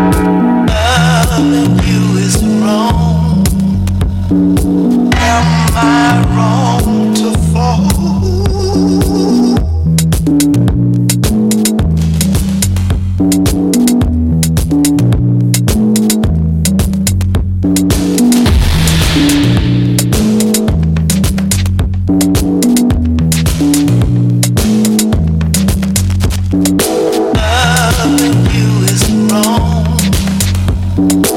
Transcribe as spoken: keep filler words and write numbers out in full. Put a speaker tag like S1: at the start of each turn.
S1: Loving you is wrong. Am I wrong to fall? Loving you is wrong.